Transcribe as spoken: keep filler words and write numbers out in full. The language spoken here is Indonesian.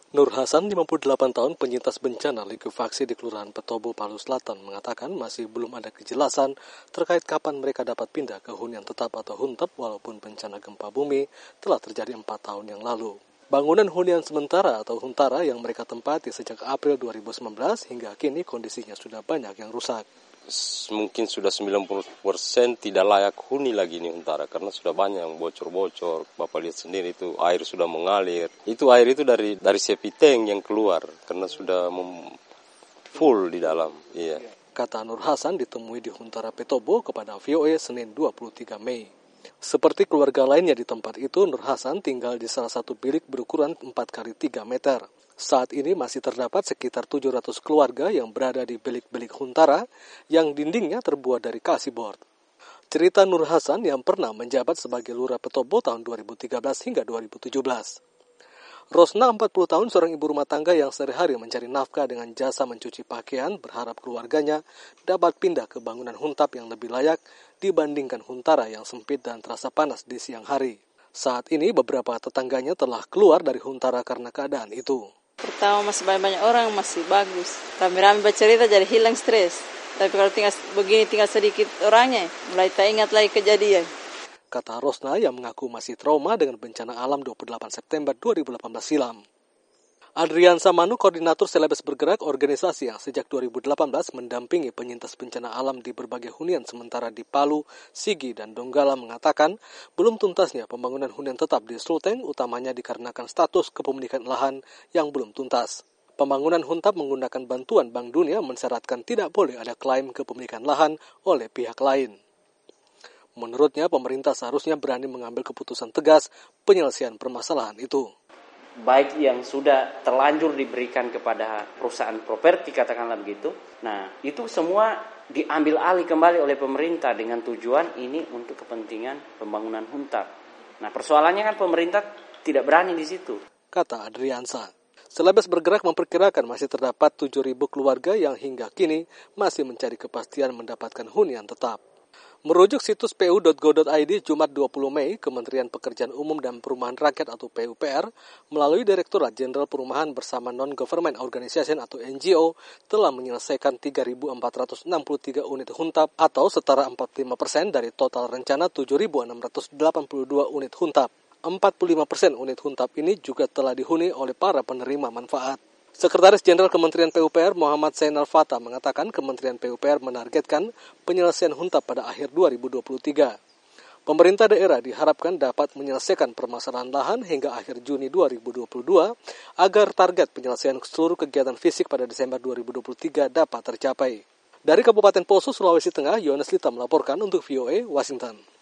Nur Hasan, lima puluh delapan tahun, penyintas bencana likuifaksi di Kelurahan Petobo, Palu Selatan, mengatakan masih belum ada kejelasan terkait kapan mereka dapat pindah ke hunian tetap atau huntep walaupun bencana gempa bumi telah terjadi empat tahun yang lalu. Bangunan hunian sementara atau huntara yang mereka tempati sejak April dua ribu sembilan belas hingga kini kondisinya sudah banyak yang rusak. Mungkin sudah sembilan puluh persen tidak layak huni lagi nih huntara karena sudah banyak yang bocor-bocor. Bapak lihat sendiri itu air sudah mengalir. Itu air itu dari dari sepi tank yang keluar karena sudah mem- full di dalam. Iya. Kata Nur Hasan ditemui di Huntara Petobo kepada V O A Senin dua puluh tiga Mei. Seperti keluarga lainnya di tempat itu, Nur Hasan tinggal di salah satu bilik berukuran empat kali tiga meter. Saat ini masih terdapat sekitar tujuh ratus keluarga yang berada di bilik-bilik huntara yang dindingnya terbuat dari kasibord. Cerita Nur Hasan yang pernah menjabat sebagai Lurah Petobo tahun dua ribu tiga belas hingga dua ribu tujuh belas. Rosna, empat puluh tahun, seorang ibu rumah tangga yang sehari-hari mencari nafkah dengan jasa mencuci pakaian, berharap keluarganya dapat pindah ke bangunan huntap yang lebih layak dibandingkan huntara yang sempit dan terasa panas di siang hari. Saat ini beberapa tetangganya telah keluar dari huntara karena keadaan itu. Pertama masih banyak-banyak orang, masih bagus. Rame-rame bercerita jadi hilang stres. Tapi kalau tinggal begini tinggal sedikit orangnya, mulai tak ingat lagi kejadian. Kata Rosna yang mengaku masih trauma dengan bencana alam dua puluh delapan September dua ribu delapan belas silam. Adrian Samanu, koordinator Selebes Bergerak, organisasi yang sejak dua ribu delapan belas mendampingi penyintas bencana alam di berbagai hunian sementara di Palu, Sigi, dan Donggala, mengatakan belum tuntasnya pembangunan hunian tetap di Sulteng utamanya dikarenakan status kepemilikan lahan yang belum tuntas. Pembangunan huntap menggunakan bantuan Bank Dunia mensyaratkan tidak boleh ada klaim kepemilikan lahan oleh pihak lain. Menurutnya, pemerintah seharusnya berani mengambil keputusan tegas penyelesaian permasalahan itu. Baik yang sudah terlanjur diberikan kepada perusahaan properti, katakanlah begitu. Nah, itu semua diambil alih kembali oleh pemerintah dengan tujuan ini untuk kepentingan pembangunan huntap. Nah, persoalannya kan pemerintah tidak berani di situ. Kata Adriansa. Selebes Bergerak memperkirakan masih terdapat tujuh ribu keluarga yang hingga kini masih mencari kepastian mendapatkan hunian tetap. Merujuk situs p u dot go dot i d Jumat dua puluh Mei, Kementerian Pekerjaan Umum dan Perumahan Rakyat atau P U P R melalui Direktorat Jenderal Perumahan bersama Non-Government Organization atau N G O telah menyelesaikan tiga ribu empat ratus enam puluh tiga unit huntap atau setara empat puluh lima persen dari total rencana tujuh ribu enam ratus delapan puluh dua unit huntap. empat puluh lima persen unit huntap ini juga telah dihuni oleh para penerima manfaat. Sekretaris Jenderal Kementerian P U P R Muhammad Zainal Fatah mengatakan Kementerian P U P R menargetkan penyelesaian huntap pada akhir dua ribu dua puluh tiga. Pemerintah daerah diharapkan dapat menyelesaikan permasalahan lahan hingga akhir Juni dua ribu dua puluh dua agar target penyelesaian seluruh kegiatan fisik pada Desember dua ribu dua puluh tiga dapat tercapai. Dari Kabupaten Poso, Sulawesi Tengah, Yones Lita melaporkan untuk V O A Washington.